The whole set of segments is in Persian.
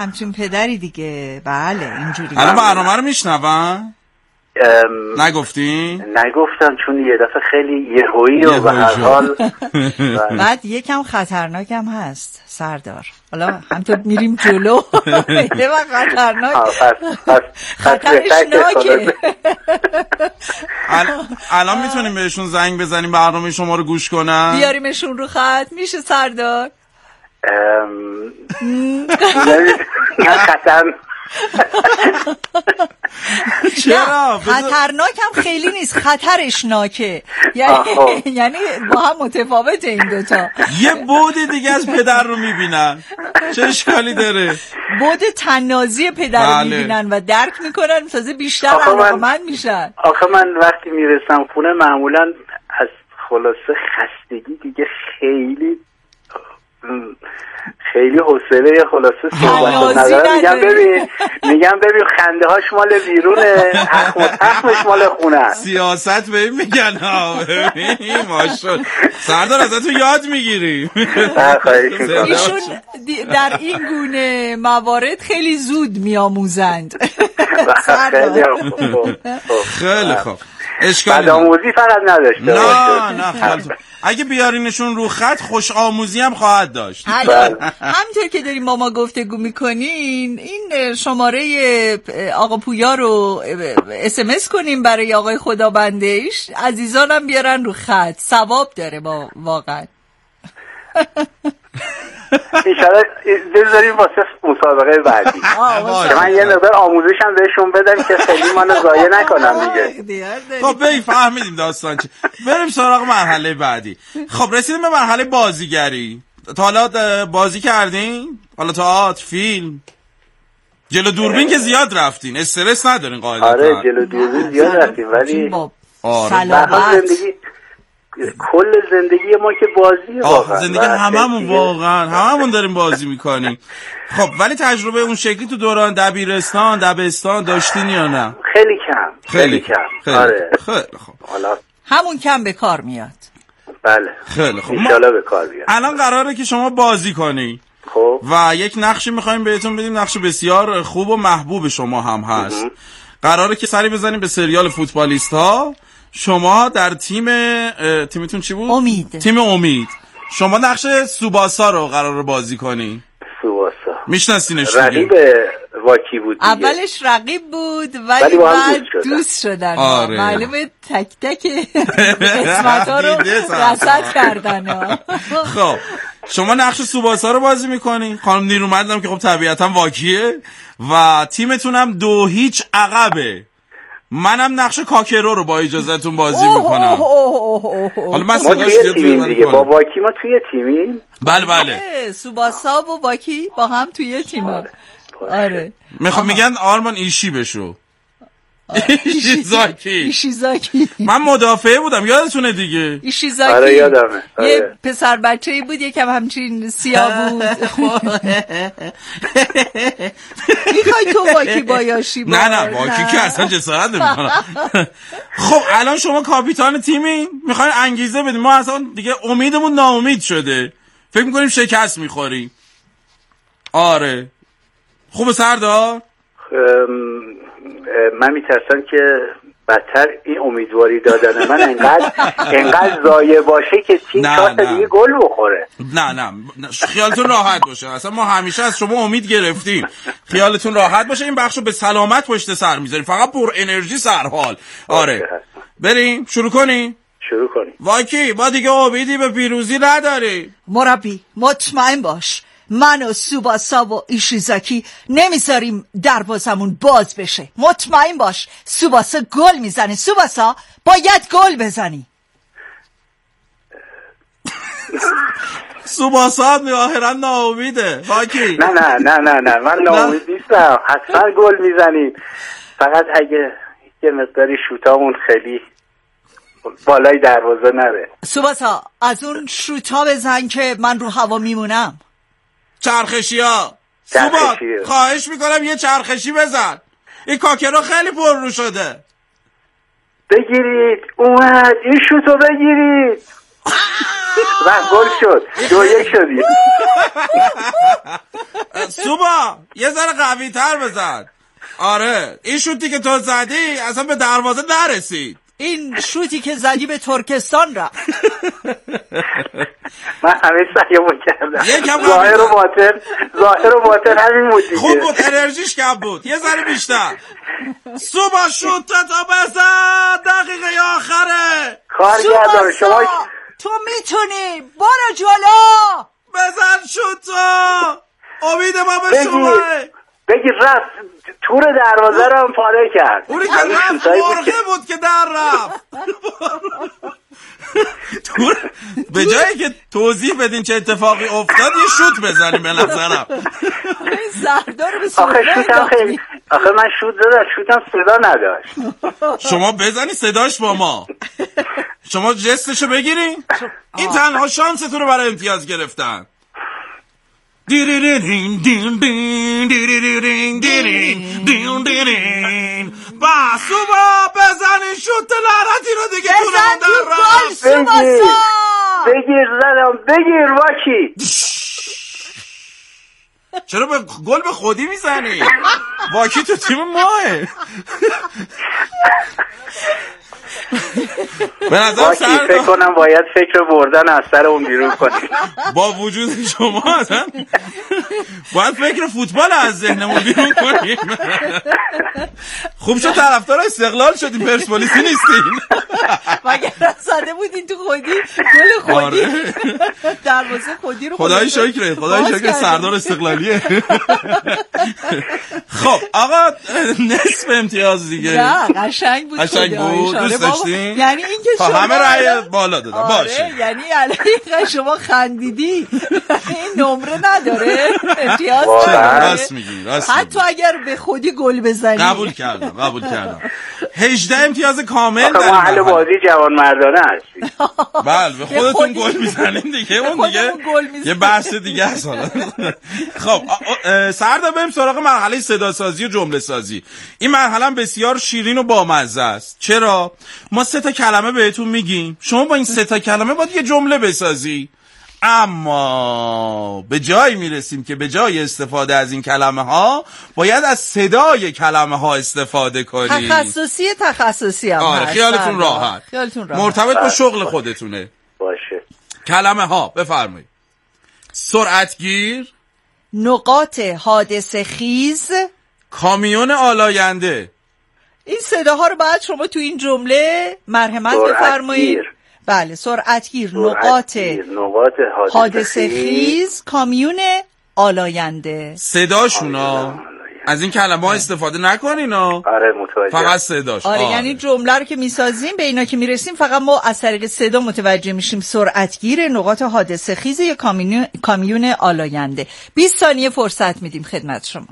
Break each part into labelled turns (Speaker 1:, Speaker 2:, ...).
Speaker 1: همچین پدری دیگه. بله اینجوری.
Speaker 2: الان برنامه رو میشنون؟ نگفتین؟
Speaker 3: نگفتم چون یه دفعه خیلی یهویی و به هر حال
Speaker 1: بعد یکم خطرناکم هست سردار. حالا همطور میریم جلو یه وقت خطرناک خطرشناکه.
Speaker 2: الان میتونیم بهشون زنگ بزنیم برنامه شما رو گوش کنن؟
Speaker 1: بیاریمشون رو خط میشه سردار؟
Speaker 3: نه خطر
Speaker 2: چرا؟
Speaker 1: خطرناک هم خیلی نیست، خطرشناکه. یعنی با هم متفاوته این دوتا.
Speaker 2: یه بعد دیگه از پدر رو میبینن، چه اشکالی داره؟
Speaker 1: بعد تنازی پدر رو میبینن و درک میکنن، تازه بیشتر علاقه‌مند میشن.
Speaker 3: آخه من وقتی میرسم خونه معمولا از خلاصه خستگی دیگه خیلی حوصله خلاصه صحبت ندارم. میگم ببین خنده هاش مال بیرونه، تخمش مال خونه.
Speaker 2: سیاست به این میگن ها. ماشاءالله سردار ازتون یاد میگیریم.
Speaker 1: ایشون در این گونه موارد خیلی زود میآموزند.
Speaker 2: خیلی خوب. اشکالی
Speaker 3: آموزی فقط نداشته.
Speaker 2: نه اگه بیارینشون رو خط خوش آموزی هم خواهد داشت.
Speaker 1: همینطور که داریم با ما گفتگو میکنین این شماره آقا پویا رو SMS کنیم برای آقای خدابندهش، عزیزانم بیارن رو خط، ثواب داره با واقعا.
Speaker 3: ایشالا بذاریم واسه مسابقه بعدی که من یه مقدار آموزشم بهشون بدم که خیلی منو ضایع نکنم دیگه.
Speaker 2: خب فهمیدیم داستان چی. بریم سراغ مرحله بعدی. خب رسیدیم به مرحله بازیگری. تا حالا بازی کردین؟ حالا تئاتر، فیلم؟ جلو دوربین که زیاد رفتین، استرس ندارین قاعدتا؟
Speaker 3: آره جلو دوربین زیاد رفتیم ولی کل زندگی ما که بازیه واقعا.
Speaker 2: زندگی هممون واقعا هممون داریم بازی میکنیم. خب ولی تجربه اون شکلی تو دوران دبستان داشتین یا نه؟
Speaker 3: خیلی کم. آره
Speaker 2: خیلی خب.
Speaker 1: حالا همون کم به کار میاد.
Speaker 3: بله
Speaker 2: خیلی خب.
Speaker 3: انشالله به کار بیاد.
Speaker 2: الان قراره که شما بازی کنی.
Speaker 3: خب
Speaker 2: و یک نقشی میخوایم بهتون بدیم، نقش بسیار خوب و محبوب شما هم هست. قراره که سری بزنیم به سریال فوتبالیست ها. شما در تیمتون چی بود؟
Speaker 1: امید.
Speaker 2: تیم امید. شما نقش سوباسا رو قراره بازی کنی.
Speaker 3: سوباسا
Speaker 2: میشناسینش دیگه؟
Speaker 3: رقیب واکی بود دیگه.
Speaker 1: اولش رقیب بود ولی بعد دوست شدن.
Speaker 2: آره.
Speaker 1: معلومه تک تک قسمت‌ها رو رصد کردن.
Speaker 2: خب شما نقش سوباسا رو بازی میکنی. خانم نیرومندم که خب طبیعتا واکیه و تیمتون هم 2-0 عقبه. منم نقش کاکرو رو با اجازهتون بازی میکنم. حالا من
Speaker 3: صداش دیگه با واکی ما توی تیمیم.
Speaker 2: بله
Speaker 1: سوباسا و واکی با هم توی تیم. آره
Speaker 2: میگن آرمان ایشی بشو.
Speaker 1: ایشیزاکی.
Speaker 2: من مدافع بودم یادتونه دیگه.
Speaker 1: ایشیزاکی.
Speaker 3: آره یادمه.
Speaker 1: یه پسر بچه‌ای بود یکم همچین سیاه بود. میخوای تو واکی بایاشی؟
Speaker 2: نه واکی که اصلا جسارت نمی‌کنه. خب الان شما کاپیتان تیمی میخواین انگیزه بدیم. ما اصلا دیگه امیدمون ناامید شده، فکر میکنیم شکست میخوریم. آره خوب سردار.
Speaker 3: من میترسم که بدتر این امیدواری دادن من انقدر ضایع باشه که تیم شاید دیگه گل بخوره.
Speaker 2: نه خیالتون راحت باشه. اصلا ما همیشه از شما امید گرفتیم. خیالتون راحت باشه. این بخشو به سلامت پشت سر میذاریم، فقط پر انرژی سرحال. آره بریم شروع کنیم. واکی ما دیگه امیدی به پیروزی نداریم.
Speaker 1: مربی مطمئن باش من و سوباسا و ایشیزاکی نمیذاریم دروازمون باز بشه. مطمئن باش سوباسا گل میزنه. سوباسا باید گل بزنی.
Speaker 2: سوباسا ظاهرا ناامیده. واکی
Speaker 3: نه من ناامید نیستم. حتما گل میزنیم، فقط اگه یه مقداری شوتامون خیلی بالای دروازه نره.
Speaker 1: سوباسا از اون شوتا بزن که من رو هوا میمونم.
Speaker 2: چرخشی‌ها سوبات خواهش میکنم یه چرخشی بزن. این کاکرو خیلی پر رو شده.
Speaker 3: بگیرید اومد این شوتو بگیرید. و گل شد 2-1 شدی.
Speaker 2: سوبا یه ذره قوی تر بزن. آره این شوتی که تو زدی اصلا به دروازه نرسید.
Speaker 1: این شوتی که زدی به ترکستان رفت.
Speaker 3: من همه سعیمو کردم.
Speaker 2: یکم
Speaker 3: ظاهر و باطن همین بود دیگه.
Speaker 2: خوب بود، انرژیش کم بود. یه ذره بیشتر. سوبا شوتتا بزن، دقیقه آخره.
Speaker 3: کارگردان شما
Speaker 1: تو میتونی، برو جلو،
Speaker 2: بزن شوتو. امید ما به شما.
Speaker 3: بگیر رفت تور دروازه رو هم پاره کرد.
Speaker 2: اونی که رفت مرغه بود که در رفت. به جایی که توضیح بدین چه اتفاقی افتاد یه شوت بزنیم به نظرم.
Speaker 3: آخه من شوت زدم، شوتم صدا نداشت.
Speaker 2: شما بزنی صداش با ما. شما جستشو بگیرین. این تنها شانستون رو برای امتیاز گرفتن. سوبا بزنی شوت لعنتی رو دیگه
Speaker 1: بزن تو گل.
Speaker 3: بگیر زدم، بگیر واکی.
Speaker 2: چرا به گل به خودی میزنی؟ واکی تو تیم ماه. به نظرم
Speaker 3: فکر کنم باید فکر بردن از سر اون بیرون کنیم.
Speaker 2: با وجود شما اصلا باید فکر فوتبال از ذهنمون بیرون کنیم. خوب شد طرفدار استقلال شدیم، پرسپولیسی نیستین.
Speaker 1: مگر زده بودین تو خودی گل خودی. دروازه خودی رو
Speaker 2: خدای شکر سردار استقلالیه. خب آقا نصف امتیاز دیگه.
Speaker 1: نه قشنگ بود.
Speaker 2: دوست داشتین؟
Speaker 1: یعنی این که شما
Speaker 2: همه رأی بالا دادن. باشه
Speaker 1: یعنی الان شما خندیدی این نمره نداره امتیاز
Speaker 2: راست میگی.
Speaker 1: حتی اگر به خودی گل بزنی.
Speaker 2: قبول کردم 18 امتیاز کامل
Speaker 3: در محل بازی جوان مردانه هستی.
Speaker 2: بله به خودتون گل میزنین دیگه. اون دیگه یه بحث دیگه است. خب سردار بریم سراغ مرحله صدا سازی و جمله سازی. این مرحله بسیار شیرین و بامزه است. چرا؟ ما 3 تا کلمه بهتون میگیم، شما با این 3 تا کلمه باید یه جمله بسازی. اما به جایی میرسیم که به جای استفاده از این کلمه ها باید از صدای کلمه ها استفاده کنی.
Speaker 1: تخصصی هم هست.
Speaker 2: خیالتون راحت. مرتبط با شغل خودتونه.
Speaker 3: باشه.
Speaker 2: کلمه ها بفرمایید. سرعتگیر،
Speaker 1: نقاط حادثه خیز،
Speaker 2: کامیون آلاینده. این
Speaker 1: صداها رو باید شما تو این جمله مرحمت بفرمایید. بله سرعتگیر، نقاط حادثه خیز، کامیون آلاینده.
Speaker 2: صداشونا از این کلمه ها استفاده نکنین.
Speaker 3: آره متوجه.
Speaker 2: فقط صداش.
Speaker 1: یعنی جمله رو که میسازیم به اینا که میرسیم فقط ما از طریق صدا متوجه میشیم سرعتگیر، نقاط حادثه خیز یا کامیون آلاینده. 20 ثانیه فرصت میدیم خدمت شما.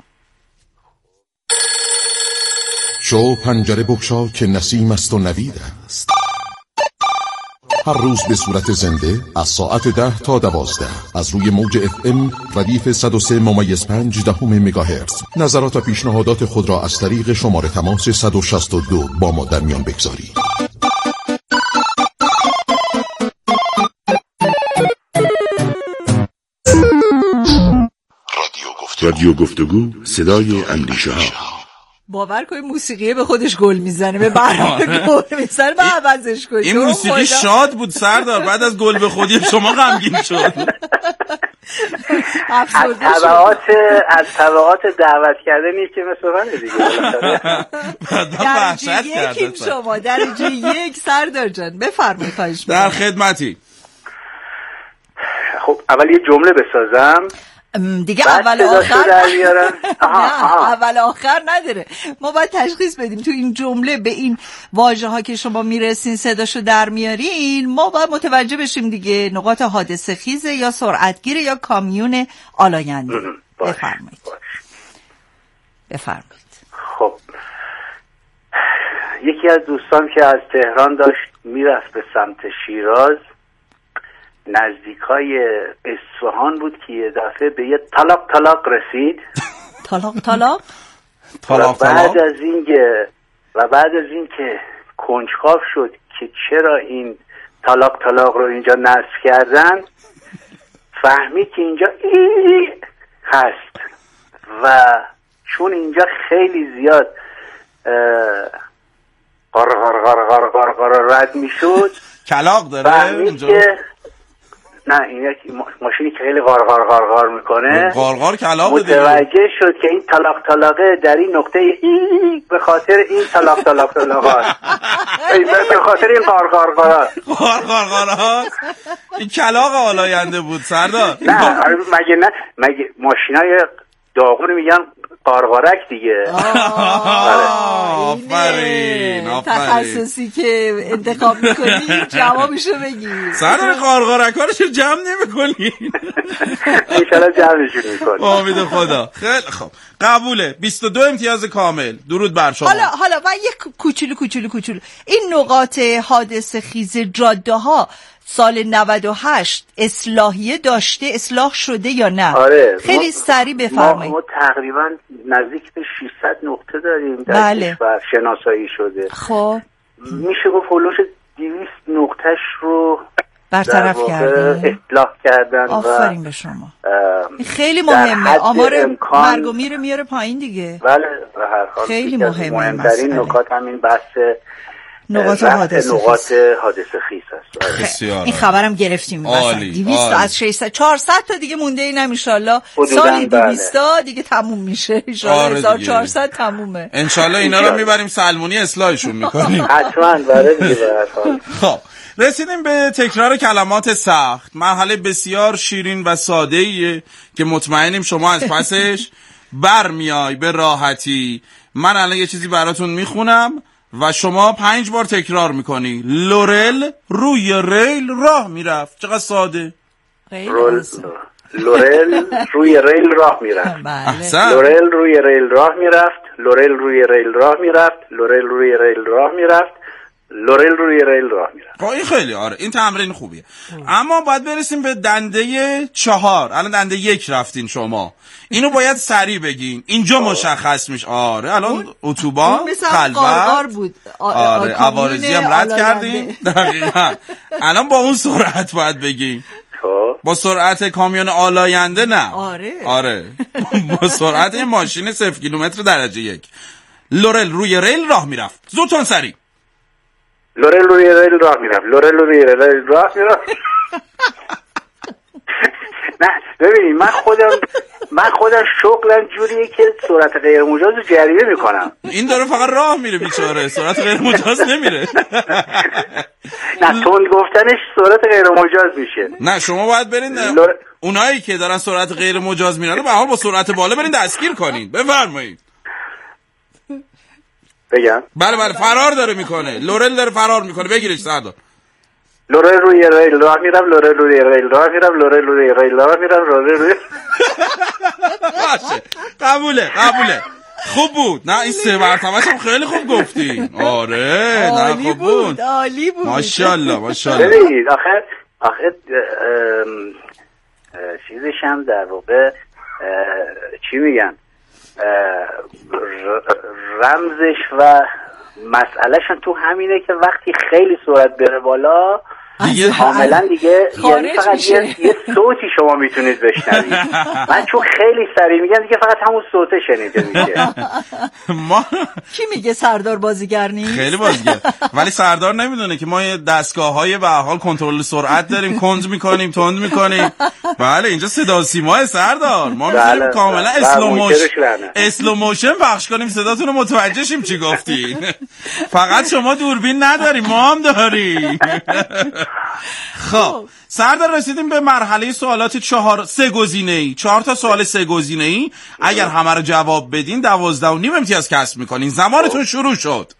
Speaker 4: شو پنجره بگشا که نسیم است و نوید است. هر روز به صورت زنده از ساعت 10 تا 12 از روی موج FM ردیف 103.5 مگاهرتز. نظرات و پیشنهادات خود را از طریق شماره تماس 162 با ما در میان بگذارید.
Speaker 5: رادیو گفتگو، صدای اندیشه ها.
Speaker 1: باور کنید موسیقی به خودش گل میزنه، به برنامه گل میزنه، به عوضش کنید.
Speaker 2: این موسیقی شاد بود سردار، بعد از گل به خودی شما غمگین شد.
Speaker 3: از طبعات دعوت کردنی که مثل من دیگه.
Speaker 1: درجه 1 شما، درجه 1 سردار جان بفرمایید. خواهش می‌کنم.
Speaker 2: در خدمتی.
Speaker 3: خب اول یه جمله بسازم
Speaker 1: دیگه، اول آخر اول آخر نداره. ما باید تشخیص بدیم تو این جمله به این واژه ها که شما میرسین صداشو در میارین، ما باید متوجه بشیم دیگه نقاط حادثه خیزه یا سرعتگیر یا کامیون آلاینده. بفرمایید.
Speaker 3: خب یکی از دوستان که از تهران داشت میرفت به سمت شیراز، نزدیکای اصفهان بود که یه دفعه به یه طلاق رسید. و بعد از این که کنجکاو شد که چرا این طلاق رو اینجا نصب کردن، فهمید که اینجا هست و چون اینجا خیلی زیاد قار رد میشد
Speaker 2: کلاغ داره اینجا؟
Speaker 3: نه این ماشینی که خیلی غار میکنه
Speaker 2: غار کلاغ
Speaker 3: متوجه شد که این طلاقه در این نقطه به خاطر این طلاق به خاطر این غار
Speaker 2: این کلاغ آلاینده بود سردار.
Speaker 3: نه مگه ماشینای داغون میگن قارقارک دیگه.
Speaker 2: آفرین
Speaker 1: تخصصی که انتخاب میکنی جوابشو بگی.
Speaker 2: سردار قارقارک ها رو چرا جمع نمیکنی؟
Speaker 3: انشالله جمعشون میکنی.
Speaker 2: امید خدا. خیلی خب قبوله. 22 امتیاز کامل. درود بر شما.
Speaker 1: حالا من یک کوچولو این نقاط حادثه خیز جاده ها سال 98 اصلاحیه داشته، اصلاح شده یا نه؟
Speaker 3: آره
Speaker 1: خیلی سریع بفرمایید.
Speaker 3: ما تقریبا نزدیک به 600 نقطه داریم در کشور شناسایی شده.
Speaker 1: خب
Speaker 3: میشه گفت هولوش 200 نقطهش رو
Speaker 1: برطرف کردن،
Speaker 3: اصلاح کردن.
Speaker 1: آفرین به شما. خیلی مهمه. آمار مرگ و میر میاره پایین دیگه.
Speaker 3: بله به هر حال
Speaker 1: خیلی مهمه.
Speaker 3: مهمترین نکات همین بحث
Speaker 1: نقاط حادثه
Speaker 3: خیز است.
Speaker 1: بسیار این خبرم گرفتیم. 200 از 600 400 تا دیگه مونده این ان شاء الله سال 200 تا دیگه تموم میشه ان شاء الله. 1400 تمومه
Speaker 2: ان شاء الله. اینا رو میبریم سلمونی اصلاحشون میکنیم
Speaker 3: حتما. برای دیگه
Speaker 2: خب رسیدیم به تکرار کلمات سخت. مرحله بسیار شیرین و ساده‌ایه که مطمئنیم شما از پسش برمیای به راحتی. من الان یه چیزی براتون میخونم و شما 5 بار تکرار میکنی. لورل روی ریل راه میرفت. چقدر ساده.
Speaker 3: لورل روی ریل راه میرفت. لورل روی ریل راه میرفت. لورل روی ریل راه میرفت. لورل روی ریل راه میرفت. لورل روی ریل راه میرفت.
Speaker 2: این خیلی آره این تمرین خوبیه. اما باید برسیم به دنده 4. الان دنده 1 رفتین شما. اینو باید سریع بگین. اینجا مشخص میشه. آره الان اتوبان خلوت
Speaker 1: بود.
Speaker 2: آره عوارضی هم رد کردین. دقیقاً. الان با اون سرعت باید بگین. با سرعت کامیون آلاینده نه. آره با سرعت ماشین 0 کیلومتر درجه 1. لورل روی ریل راه میرفت. زودتون سریع.
Speaker 3: لورل روی ریل راه میرفت. لورل روی ریل راه میرفت. نه ببینید من خودم شغلم جوریه که سرعت غیر مجاز رو جریمه میکنم.
Speaker 2: این داره فقط راه میره بیچاره، سرعت غیر مجاز نمیره.
Speaker 3: نه تند گفتنش سرعت غیر مجاز میشه.
Speaker 2: نه شما باید برین اونایی که دارن سرعت غیر مجاز میرن به حال با سرعت بالا برین دستگیر کنین. بفرمایید.
Speaker 3: بگم؟
Speaker 2: بله فرار داره میکنه. لورل داره فرار میکنه. بگیرش سردار.
Speaker 3: لورل روی ریل راه میرم. لورل روی ریل راه میرم. لورل روی ریل راه میرم. لورل روی
Speaker 2: باشه قبوله خوب بود. نه این 3 مرتبهش هم خیلی خوب گفتی. آره نه خوب بود.
Speaker 1: عالی بود.
Speaker 2: ماشاءالله
Speaker 3: ببینید آخه چیزش هم در واقع چی میگن رمزش و مسئلهش تو همینه که وقتی خیلی سرعت بره بالا
Speaker 2: دیگه
Speaker 3: کاملا دیگه یعنی فقط یه صوتی شما میتونید بشنوید. من چون خیلی سریع میگم دیگه فقط همون صوته شنیده میشه.
Speaker 1: کی میگه سردار بازیگر نیست؟
Speaker 2: خیلی بازیگر. ولی سردار نمیدونه که ما دستگاه‌های به هر حال کنترل سرعت داریم. کند میکنیم تند میکنیم. بله اینجا صدا سیمای سردار ما میتونیم کاملا اسلو موشن پخش کنیم صداتون رو متوجه شیم چی گفتین. فقط شما دوربین نداریم ما هم داریم. خب سردار رسیدیم به مرحله سوالات 3 گزینه‌ای. 4 تا سوال 3 گزینه‌ای. اگر همه رو جواب بدین 12.5 امتیاز کسب میکنین. زمانتون شروع شد.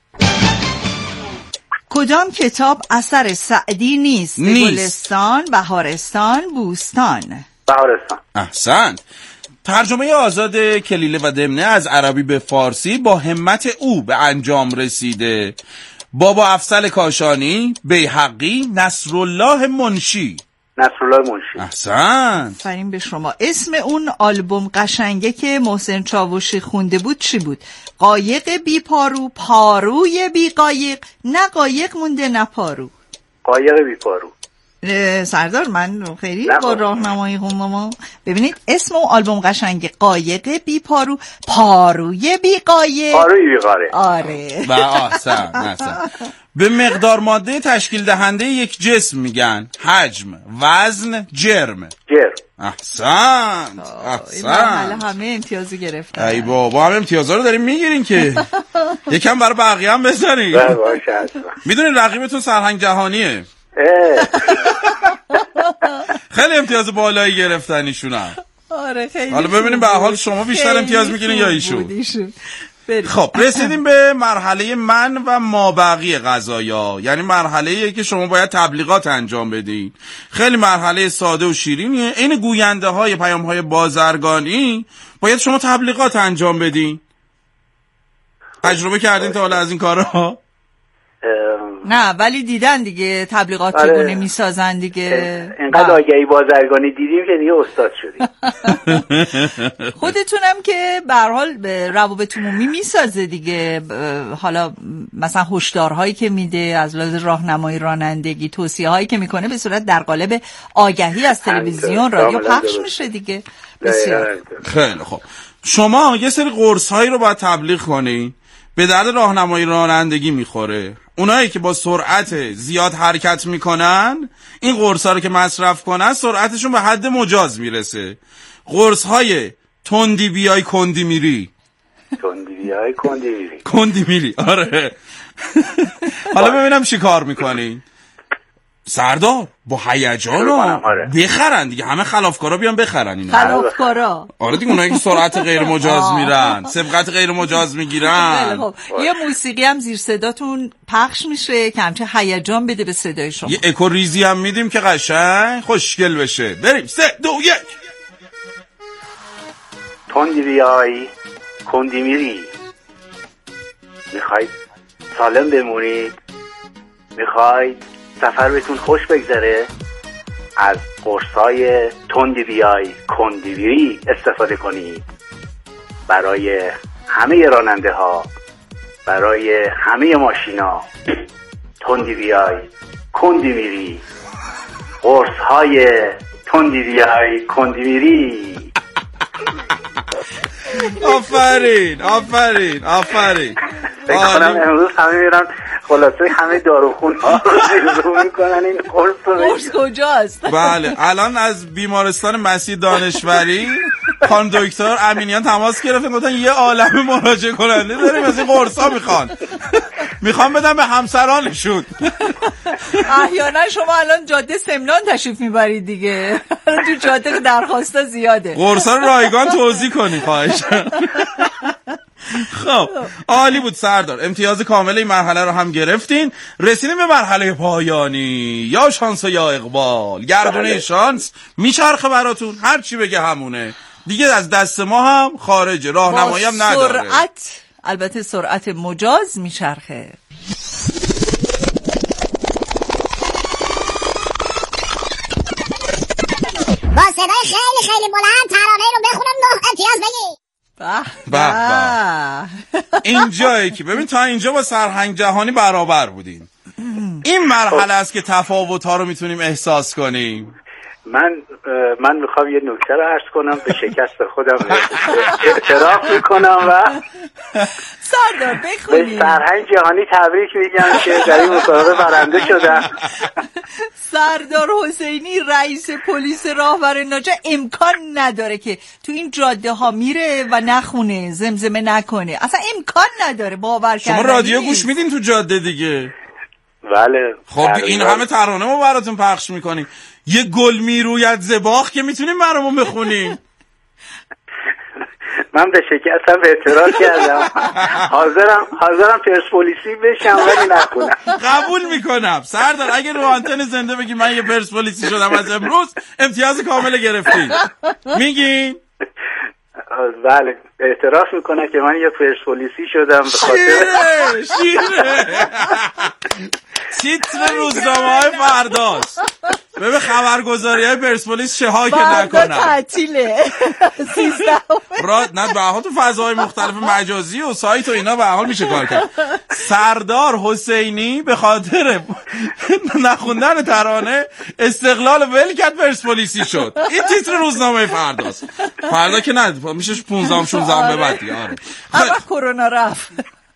Speaker 1: کدام کتاب اثر سعدی نیست؟ گلستان، بهارستان، بوستان.
Speaker 3: بهارستان.
Speaker 2: احسنت. ترجمه آزاد کلیله و دمنه از عربی به فارسی با همت او به انجام رسیده. بابا افضل کاشانی، بیهقی، نصرالله منشی. احسن.
Speaker 1: فرین به شما. اسم اون آلبوم قشنگه که محسن چاوشی خونده بود چی بود؟ قایق بی پارو، پاروی بی قایق، نه قایق مونده نه پارو.
Speaker 3: قایق بی پارو.
Speaker 1: سردار من خیلی با راهنمایی خوندم. ببینید اسم اون آلبوم قشنگه، قایق بی پارو، پاروی بی قایق،
Speaker 3: پاروی بی قاره.
Speaker 1: آره.
Speaker 2: و احسن. به مقدار ماده تشکیل دهنده یک جسم میگن حجم، وزن، جرم. احسن.
Speaker 1: این مرحله همه امتیازی گرفتن.
Speaker 2: ای بابا همه امتیازا رو داریم میگیرین که یکم برای بقیه هم بزنید. میدونین رقیبتون سرهنگ جهانیه. خیلی امتیاز بالایی گرفتن ایشونم.
Speaker 1: آره خیلی.
Speaker 2: حالا ببینیم به حال شما بیشتر امتیاز میگیرین یا ایشون. خب رسیدیم به مرحله من و مابقی قضایا، یعنی مرحله‌ایه که شما باید تبلیغات انجام بدین. خیلی مرحله ساده و شیرینیه. این گوینده های پیام های بازرگانی باید شما تبلیغات انجام بدین. تجربه کردین تا حالا از این کارها؟
Speaker 1: نه ولی دیدن دیگه تبلیغات چگونه میسازن دیگه.
Speaker 3: اینقدر آگهی بازرگانی دیدیم که دیگه استاد شدیم.
Speaker 1: خودتونم که به هر حال به روابط عمومی میسازه دیگه. حالا مثلا هشدارهایی که میده از لحاظ راهنمایی رانندگی، توصیه‌هایی که میکنه به صورت در قالب آگهی از تلویزیون، رادیو پخش میشه دیگه. بسیار
Speaker 2: خیلی خب. شما یه سری قرص‌هایی رو باید تبلیغ کنین، به درد راهنمایی رانندگی میخوره. اونایی که با سرعت زیاد حرکت میکنن این قرص‌ها رو که مصرف کنن سرعتشون به حد مجاز میرسه. قرص‌های تندی بیای کندی میری. کندی میری. آره. حالا ببینم چی کار میکنین. سردار با هیجان بخرن دیگه، همه خلافکارا بیان بخرن اینا.
Speaker 1: خلافکارا؟
Speaker 2: آره دیگه، اونایی که سرعت غیر مجاز میرن، سبقت غیر مجاز میگیرن.
Speaker 1: خب یه موسیقی هم زیر صداتون پخش میشه که همچه هیجان بده به صدای شما.
Speaker 2: یه اکو ریزی هم میدیم که قشنگ خوشگل بشه. بریم 3 2 1.
Speaker 3: تندی بیای کندی میری، میخواید سالم بمونید، میخواید سفر بهتون خوش بگذره، از قرصای تندی بیای کندی میری استفاده کنید. برای همه راننده ها، برای همه ماشینا، تندی بیای کندی میری، قرصهای تندی بیای کندی میری.
Speaker 2: آفرین.
Speaker 3: فکر کنم امروز همه میرن خلاصه همه داروخون ها رو میکنن این
Speaker 1: قرص کجاست.
Speaker 2: بله الان از بیمارستان مسیح دانشوری خانم دکتر امینیان تماس گرفتن، گفتن یه عالمه مراجعه کننده داریم از این قرصا میخوان بدن به همسرانشون.
Speaker 1: احیانا شما الان جاده سمنان تشریف میبرید دیگه، تو جاده درخواستا زیاده.
Speaker 2: قرصا رو رایگان توزیع کنی خواهشم. خب عالی بود سردار، امتیاز کامل این مرحله رو هم گرفتین. رسیدیم به مرحله پایانی، یا شانس و یا اقبال. گردونه شانس میچرخه براتون، هر چی بگه همونه دیگه، از دست ما هم خارجه، راهنمایی هم نداره.
Speaker 1: سرعت، البته سرعت مجاز میچرخه.
Speaker 6: با صدای خیلی خیلی بلند ترانه رو بخونم 9 امتیاز بگی.
Speaker 2: این جایی که ببین تا اینجا با سرهنگ جهانی برابر بودیم، این مرحله است که تفاوت ها رو میتونیم احساس کنیم.
Speaker 3: من میخوام یه نکته رو عرض کنم، به شکست خودم اعتراف میکنم و
Speaker 1: سردار بخونیم.
Speaker 3: به سرهنگ جهانی تبریک میگم که در این مسابقه برنده شدن.
Speaker 1: سردار حسینی رئیس پلیس راهور ناجا امکان نداره که تو این جاده ها میره و نخونه، زمزمه نکنه، اصلا امکان نداره، باور کردنی.
Speaker 2: شما رادیو گوش میدین تو جاده دیگه؟
Speaker 3: بله.
Speaker 2: خب این همه ترانه ما براتون پخش میکنیم، یه گل میروید زباخ که میتونیم برامون بخونیم.
Speaker 3: من به شکستم اعتراض کردم، حاضرم پرسپولیسی بشم ولی نخونم.
Speaker 2: قبول میکنم سردار، اگه رو آنتن زنده بگی من یه پرسپولیسی شدم از امروز، امتیاز کامل گرفتین. میگین؟
Speaker 3: بله اعتراف میکنم که من یه پرسپولیسی شدم به خاطر
Speaker 2: شیره تیتر روزنامه‌های فرداست. ببین خبرگزاری‌های پرسپولیس چه ها که نکنن.
Speaker 1: تعطیله.
Speaker 2: نه به حال تو فضاهای مختلف مجازی و سایت و اینا به حال میشه کار کرد. سردار حسینی به خاطر نخوندن ترانه استقلال ول کرد پرسپولیسی شد. این تیتر روزنامه فرداست. فردا که نه میشه 15 16 به بعد دیگه. آره.
Speaker 1: هر وقت کرونا رفت.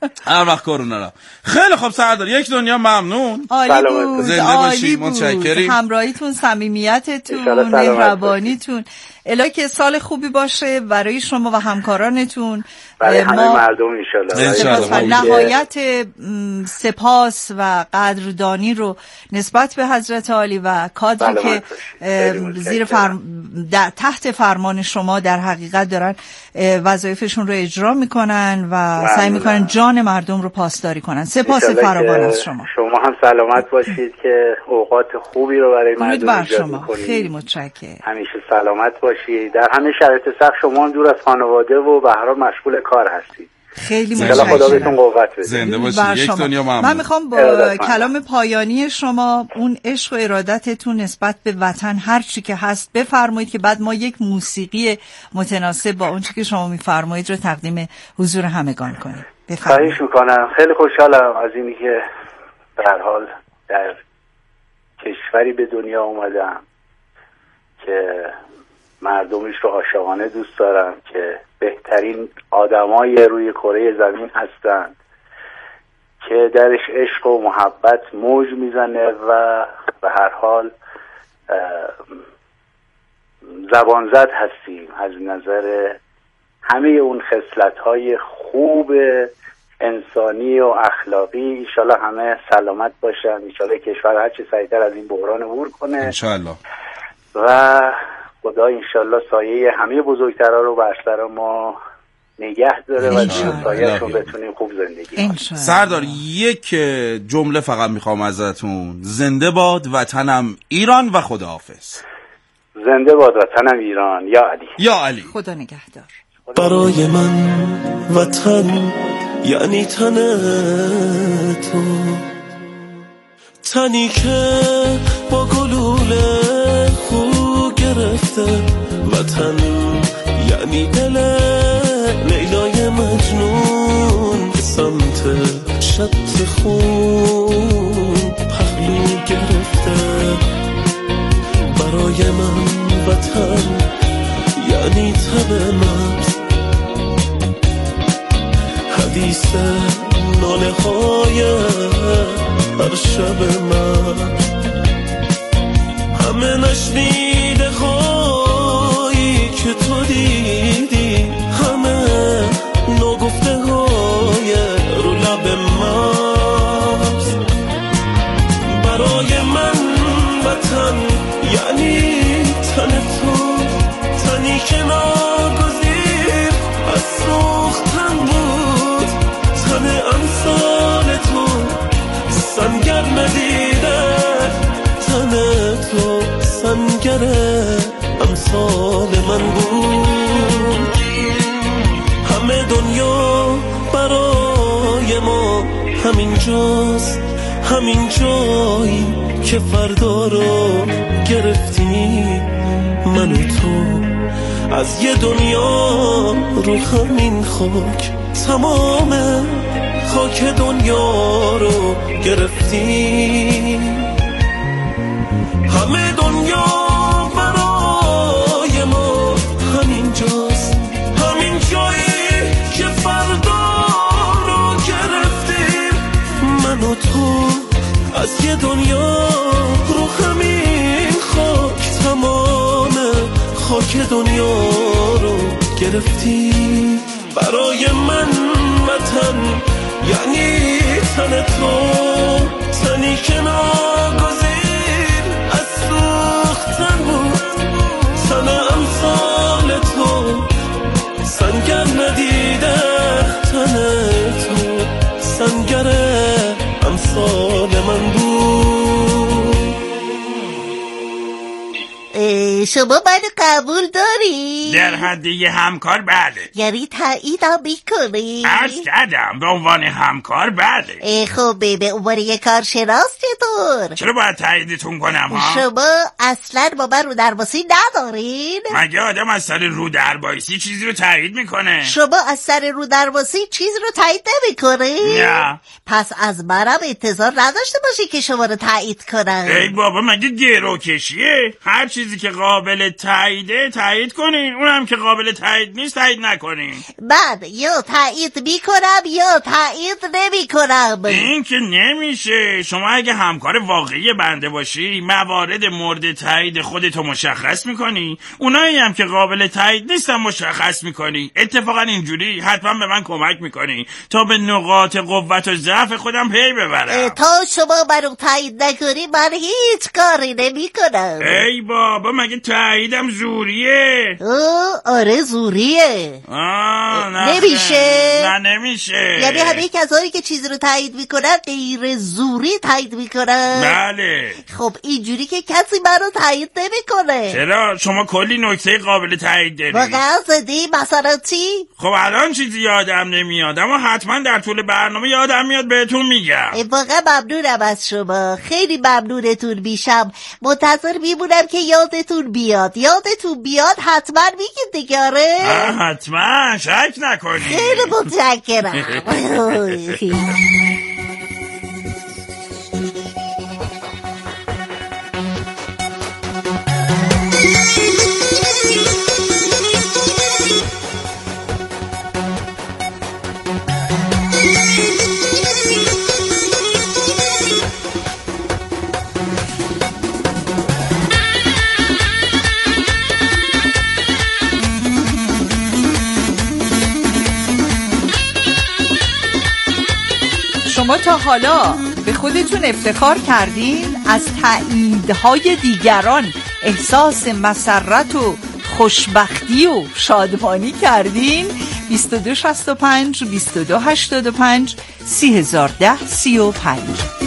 Speaker 2: خیلی خب سردار، یک دنیا ممنون.
Speaker 1: عالی بود.
Speaker 2: زنده باشید. متشکریم.
Speaker 1: همراهیتون، صمیمیتتون، مهربانیتون. الهی که سال خوبی باشه برای شما و همکارانتون.
Speaker 3: برای همه مردم انشالله.
Speaker 1: نهایت سپاس و قدردانی رو نسبت به حضرت عالی و کادری که زیر تحت فرمان شما در حقیقت دارن وظایفشون رو اجرا میکنن و سعی میکنن جان مردم رو پاسداری کنن. سپاس فراوان از شما.
Speaker 3: شما هم سلامت باشید که اوقات خوبی رو برای مردم ایجاد میکنید.
Speaker 1: خیلی متشکرم.
Speaker 3: همیشه سلامت باشید. در همه شرایط سخت شما هم دور از خانواده و به هر حال مشغول کار هستید.
Speaker 1: خیلی متشکرم.
Speaker 3: خدا بهتون قوت بده.
Speaker 2: زنده باشید. یک دنیا ممنون.
Speaker 1: من میخوام با کلام پایانی شما اون عشق و ارادتتون نسبت به وطن هر چی که هست بفرمایید که بعد ما یک موسیقی متناسب با اون چی که شما میفرمایید رو تقدیم حضور همگان کنیم.
Speaker 3: خواهش میکنم. خیلی خوشحالم از اینی که به هر حال در کشوری به دنیا اومدم که مردمش رو عاشقانه دوست دارم، که بهترین آدمای روی کره زمین هستند، که درش عشق و محبت موج میزنه و به هر حال زبان زد هستیم از نظر همه اون خصلت‌های خوب انسانی و اخلاقی. انشالله همه سلامت باشن. انشالله کشور هرچی سریعتر از این بحران عبور کنه
Speaker 2: انشالله
Speaker 3: و خدا انشالله سایه همه بزرگترها رو بر سر ما نگه داره و سایه‌شون بتونیم خوب زندگی کنیم.
Speaker 2: سردار یک جمله فقط میخوام ازتون. زنده باد وطنم ایران و خداحافظ.
Speaker 3: زنده باد وطنم ایران. یا علی.
Speaker 2: یا علی.
Speaker 1: خدا نگهدار.
Speaker 7: برای من وطن یعنی تن تو، تنی که با گلوله خو گرفته. وطن یعنی دل لیلای مجنون که سمت شط خون پهلو گرفته. برای من وطن یعنی تن مرز، حدیث ناله های هر شب من، همه نشنیده هایی که تو دیدی، همه نگفته های رو لب مرز. برای من وطن یعنی تن تو، تنی که ناگزیر از سوختن بود، تن امثال تو سنگر ندیده، تن تو سنگر امثال من بود. همه دنیا برای ما همین جاست، همین جایی که فردا رو گرفتی من و تو از یه دنیا رو همین خاک، تمام خاک دنیا رو گرفتی. همه دنیا برای ما همین جاست، همین جایی که فردا رو گرفتیم من و تو از یه دنیا رو همین خاک، تمام خاک دنیا رو گرفتی. برای من وطن یعنی تن تو، تنی که ناگزیر از سوختن بود، تن امثال تو سنگر ندیده، تن تو سنگر امثال من بود.
Speaker 6: شما منو قبول داری؟
Speaker 2: در حد یه همکار بله.
Speaker 6: یعنی تاییدم میکنی؟
Speaker 2: عرض کردم به عنوان همکار بله.
Speaker 6: خب به عنوان یه کارشناس چطور؟
Speaker 2: چرا باید تاییدتون کنم ها؟
Speaker 6: شما اصلا با من رو درباسی ندارین؟
Speaker 2: مگه آدم از سر رو درباسی چیزی رو تایید میکنه؟
Speaker 6: شما از سر رو درباسی چیزی رو تایید نمیکنی؟
Speaker 2: نه.
Speaker 6: پس از منم انتظار نداشته باشی که شما رو تایید کنم.
Speaker 2: ای بابا مگه گروکشیه؟ هر چیزی که قابل تاییده تایید کنین، اونم که قابل تایید نیست تایید نکنین.
Speaker 6: من یا تایید میکنم یا تایید نمیکنم.
Speaker 2: این که نمیشه. شما اگه همکار واقعی بنده باشی موارد مورد تایید خودتو مشخص میکنی، اونایی هم که قابل تایید نیستن مشخص میکنی. اتفاقا اینجوری حتما به من کمک میکنی تا به نقاط قوت و ضعف خودم پی ببرم.
Speaker 6: تا شما منو تایید نکنی من هیچ کاری نمیکنم.
Speaker 2: ای بابا مگه تاییدم زوریه؟
Speaker 6: آره زوریه.
Speaker 2: نمیشه. نه نمیشه.
Speaker 6: یعنی همه کسایی که چیزی رو تایید میکنن غیر زوری تایید میکنن؟
Speaker 2: بله.
Speaker 6: خب اینجوری که کسی منو تایید نمیکنه.
Speaker 2: چرا؟ شما کلی نکته قابل تایید داری.
Speaker 6: واقعا زدی؟ مثلا چی؟
Speaker 2: خب الان چیزی یادم نمیاد اما حتما در طول برنامه یادم میاد بهتون میگم.
Speaker 6: واقعا ممنونم از شما، خیلی ممنونتون میشم. منتظر میمونم که یادتون بیاد. یادتون بیاد حتما میگید دیگه. آره
Speaker 2: حتما، شک نکنی.
Speaker 6: خیلی متشکرم.
Speaker 1: شما تا حالا به خودتون افتخار کردین؟ از تاییدهای دیگران احساس مسرت و خوشبختی و شادمانی کردین؟ 2265 2285 3010 35.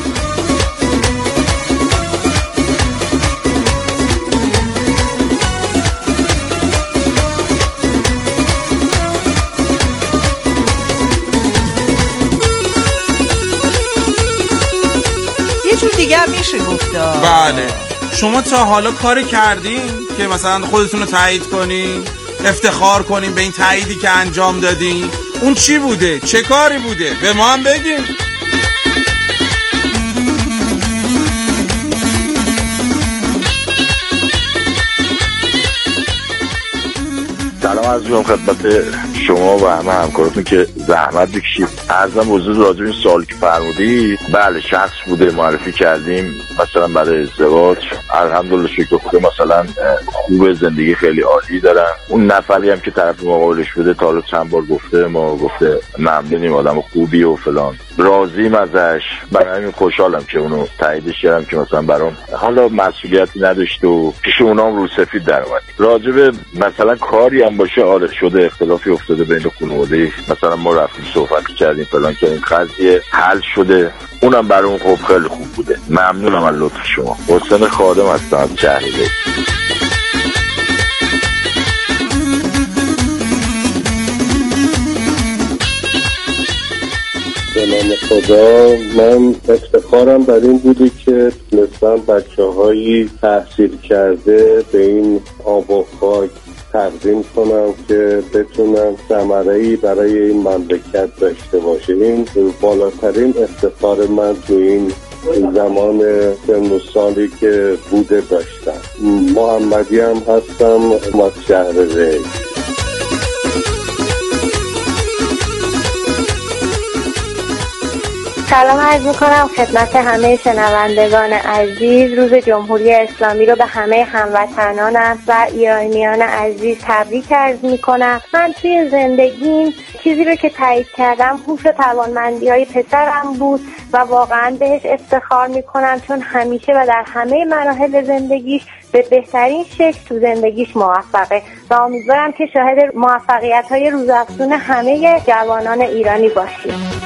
Speaker 1: دیگه میشه گفتا.
Speaker 2: بله. شما تا حالا کاری کردین که مثلا خودتون رو تایید کنین، افتخار کنین به این تاییدی که انجام دادین؟ اون چی بوده؟ چه کاری بوده؟ به ما هم بگین.
Speaker 8: سلام عرض می‌کنم خدمت شما و همه همکاراتون که زحمت بکشید. عرضم بزرگ راجع به این سوالی که فرمودید، بله شخص بوده معرفی کردیم مثلا برای ازدواج. الحمدلله شکر خدا مثلا خوب، زندگی خیلی عالی دارن. اون نفری هم که طرف مقابلش بوده تا حالا چند بار گفته ما گفته ممنونیم، آدم خوبی و فلان، راضیم ازش. برای همین خوشحالم که اونو تاییدش کردم که مثلا برام حالا مسئولیتی نداشت و پیش اونام رو سفید در اومد. راجع به مثلا کاری هم باشه آره شده، اختلافی افتاده بین خانواده، مثلا ما رفتیم صحبت کردیم فلان که این قضیه حل شده، اونم برای اون خب خیلی خوب بوده. ممنونم از لطف شما. حسین خادم هستم از شهریه.
Speaker 9: به نام خدا، من افتخارم بر این بوده که تونستم بچه‌هایی تحصیل کرده به این آب و خاک تقدیم کنم که بتونم ثمره‌ای برای این مملکت داشته باشه. این بالاترین افتخار من تو این زمان سن و سالی که بوده داشتم. محمدی هم هستم از شهر ری.
Speaker 10: سلام عرض میکنم خدمت همه شنوندگان عزیز. روز جمهوری اسلامی رو به همه هموطنانم و ایرانیان عزیز تبریک عرض میکنم. من توی زندگیم چیزی رو که تایید کردم هوش و توانمندی‌های پسرم بود و واقعا بهش افتخار میکنم، چون همیشه و در همه مراحل زندگیش به بهترین شکل تو زندگیش موفقه و امیدوارم که شاهد موفقیت‌های روزافزون همه جوانان ایرانی باشیم.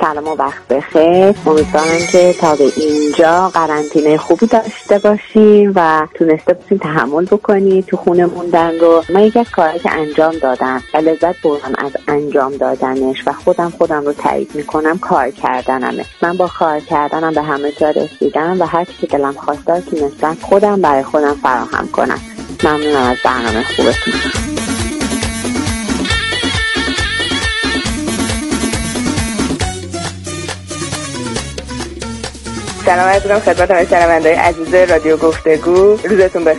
Speaker 11: سلام و وقت بخیر. امیدوارم که تا به اینجا قرنطینه خوبی داشته باشیم و تونسته باشیم تحمل بکنید تو خونه موندن رو. من یکی از کارهایی که انجام دادم و لذت بردم از انجام دادنش و خودم رو تایید میکنم کار کردنمه. من با کار کردنم به همه جا رسیدم و هر چی که دلم خواسته تونستم خودم برای خودم فراهم کنم. ممنونم از برنامه خوبتون.
Speaker 12: سلام عرض می‌کنم خدمت همه شنونده‌های عزیز رادیو گفتگو. روزتون بخیر.